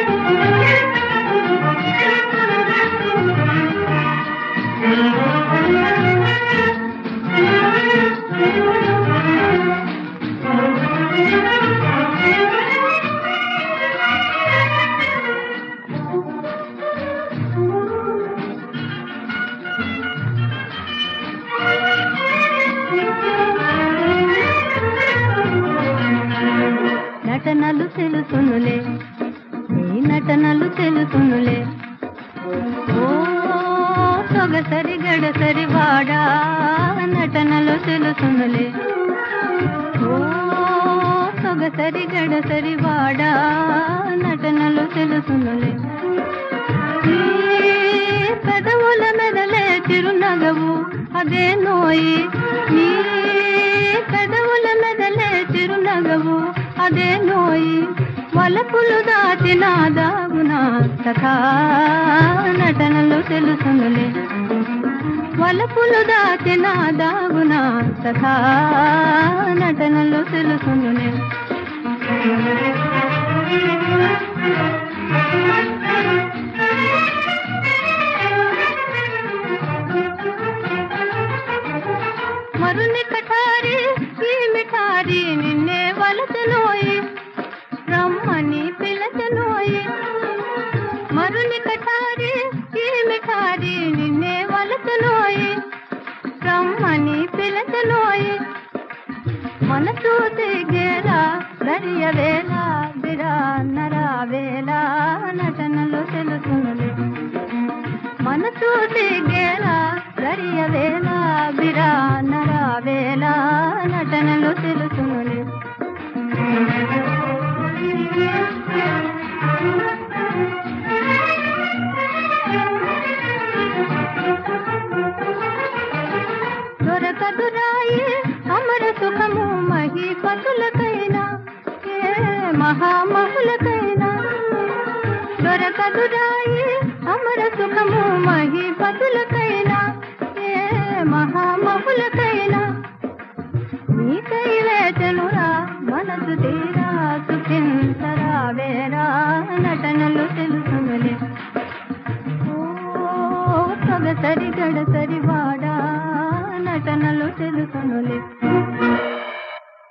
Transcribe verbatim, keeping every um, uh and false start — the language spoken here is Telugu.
నటనలు తెలుసునులే నీ నటనలు తెలుసునులే ఓ సొగసరి గడసరి వాడా నటనలు తెలుసునులే ఓ సొగసరి గడసరి వాడా నటనలు తెలుసునులే నీ పెదవుల మెదలే చిరునగవు అదే నోయి నీ పెదవుల మెదలే చిరునగవు అదే నోయి వలపులు దాచిన దాగునా సఖా నటనలు తెలుసునులే వలపులు దాచిన దాగునా సఖా నటనలు తెలుసునులే మరుని కఠారి ఈ మిఠారి నిన్నే వలసనోయి రమ్మని పిలచనోయి మరుని కఠారి ఈ మిఠారి నిన్నే వలసనోయి రమ్మని పిలచనోయి మనసు దిగేలా దరియ వేళ బిరా నరా వేళ నటనలు తెలుసునులే మనసు దిగేలా దరియ వేళ బిరా నరా వేళ నటనలు తెలుసునులే దొరకదురాయి అమర సుఖము మహీపతులకైనా ఏ మహామహులకైనా దొరకదురాయి అమర సుఖము మహీపతులకైనా ఏ మహామహులకైనా నీకై వేచనురా మనసు తీరా సుఖించరా వేరా నటనలు తెలుసునులే ఓ సొగసరి గడసరి